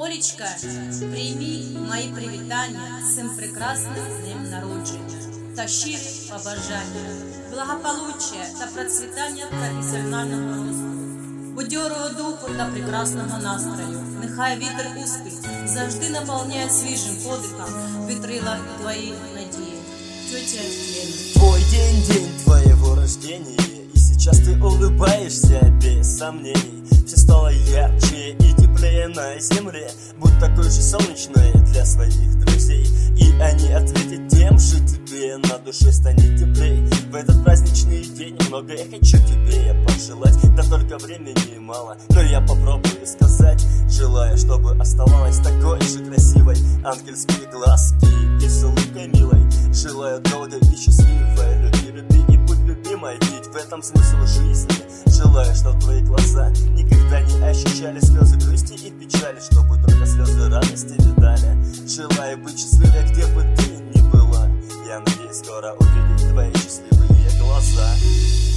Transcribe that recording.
Олечка, прийми мої привітання з цим прекрасним днем народження та щирі побажання, благополуччя та процвітання професіонального росту, бадьорого духу та прекрасного настрою. Нехай вітер успіх завжди наповняє свіжим подихом вітрила твої надії. Тетя Лена. Твой день твоего рождения, и сейчас ты улыбаешься без сомнений. Все стало ярче и теплее на земле, будь такой же солнечной для своих друзей. И они ответят тем же тебе, на душе станет теплей. В этот праздничный день многое хочу тебе пожелать, да только времени мало, но я попробую сказать. Желаю, чтобы оставалась такой же красивой, ангельские глазки и с улыбкой милой. Желаю долгой и счастливой люби и будь любимой, ведь в этом смысл жизни. Желаю, чтобы твои глаза никогда не ощущали слезы грусти и печали, чтобы только слезы радости видали. Желаю быть счастливой, где бы ты ни была. Я надеюсь скоро увидеть твои счастливые глаза.